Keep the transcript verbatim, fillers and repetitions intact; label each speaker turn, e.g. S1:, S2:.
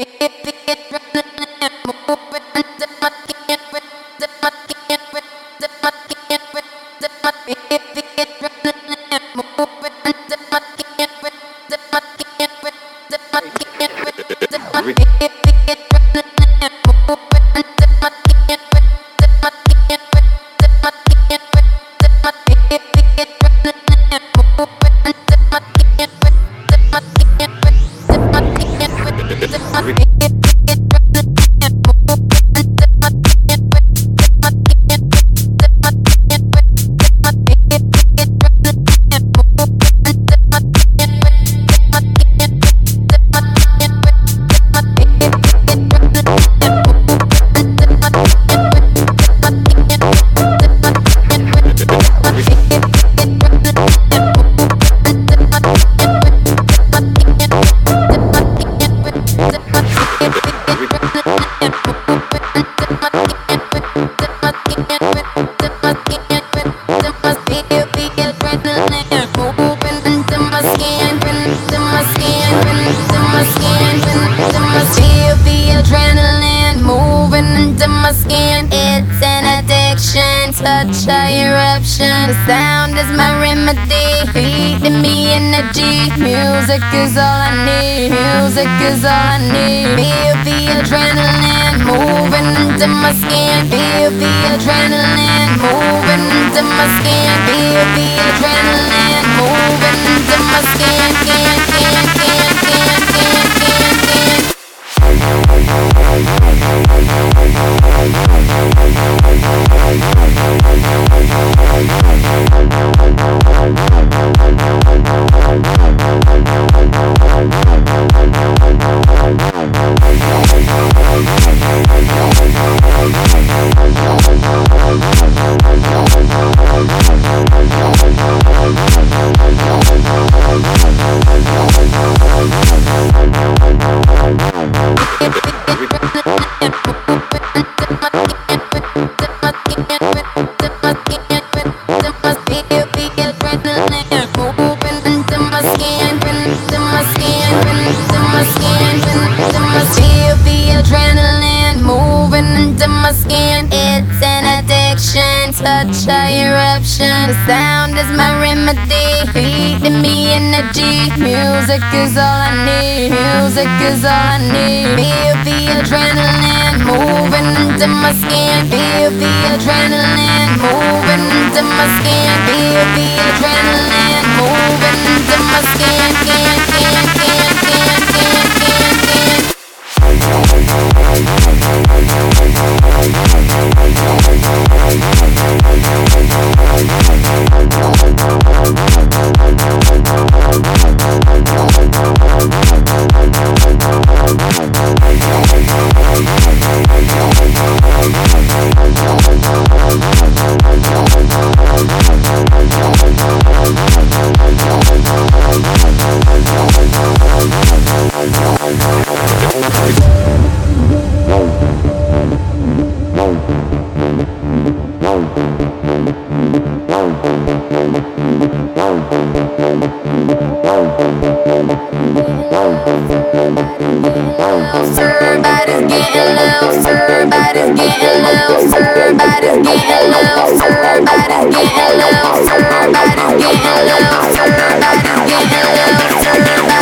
S1: Such a eruption. The sound is my remedy, feeding me energy. Music is all I need. Music is all I need. Feel the adrenaline moving into my skin. Feel the adrenaline moving into my skin. Feel the adrenaline moving into my skin. Skin, skin, skin, skin, skin, skin, skin. Such a eruption. The sound is my remedy, feeding me energy. Music is all I need. Music is all I need. Feel the adrenaline moving into my skin. Feel the adrenaline moving into my skin. Feel the adrenaline moving into my skin. Skin, skin, skin, skin, skin, skin, skin. Everybody's getting loose, everybody's getting loose, everybody's getting loose, everybody's getting loose, everybody's getting loose, everybody's getting loose, everybody's